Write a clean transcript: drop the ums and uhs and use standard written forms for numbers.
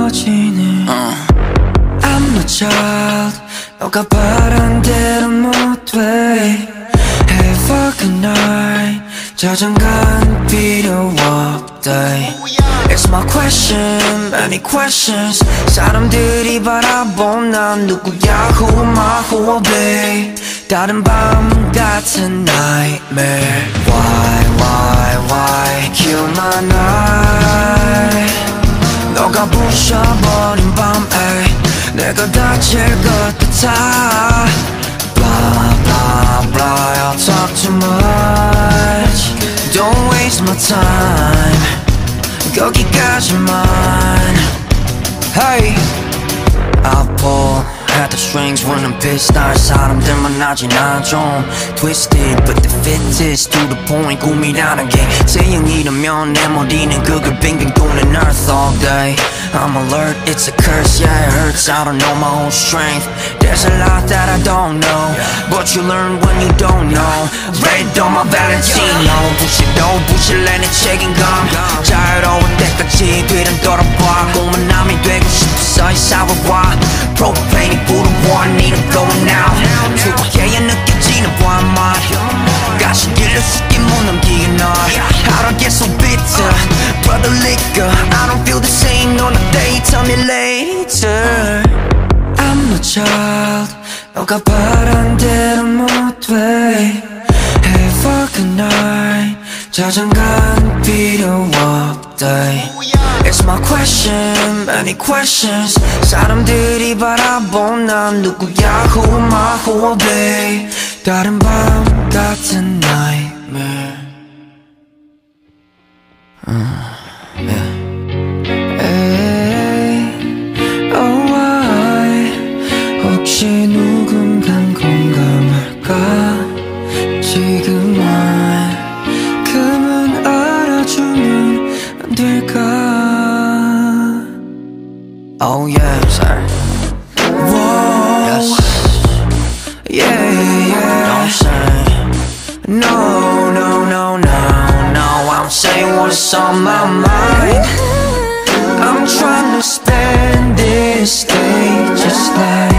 무너지네 I'm no child 너가 바란 대로 못돼 Have a good night 자장가는 필요 없대 It's my question, many questions 사람들이 바라본 난 누구야 Who am I, who will be 다른 밤 같은 nightmare Why kill my night 너가 부셔버린 밤에 내가 다칠 것 같아 Blah blah blah I'll talk too much Don't waste my time 거기까지만 Hey I'll pull at the strings when I'm pissed 날 사람들만 하지 난 좀 Twisted but the fittest to the point 꿈이라는 게 세상이라면 내 머리는 그걸 빙빙 도는 earth all day I'm alert, it's a curse, yeah it hurts I don't know my own strength There's a lot that I don't know But you learn when you don't know Red on my Valentino 부실래 내 책임감 자유로울 때까지 뒤는 돌아봐 꿈은 남이 되고 싶어서 이 사회와 Propane 불어와 I need to go now 투박해야 느껴지는 밤만 가시 길러 쉽게 못 넘기게 널 How to get so bitter Brother liquor I don't feel the same on a day Tell me later I'm no child 너가 바란 대로 못돼 Have a good night 자장가는 필요 없대 It's my question, many questions 사람들이 바라본 난 누구야 Who am I, who will be 다른 밤 같은 nightmare Oh why 혹시 누군간 공감할까 지금만큼은 알아주면 안 될까 Oh yeah, sorry. Whoa, yes. Yeah. Don't say no. I'm saying what's on my mind. I'm trying to spend this day just like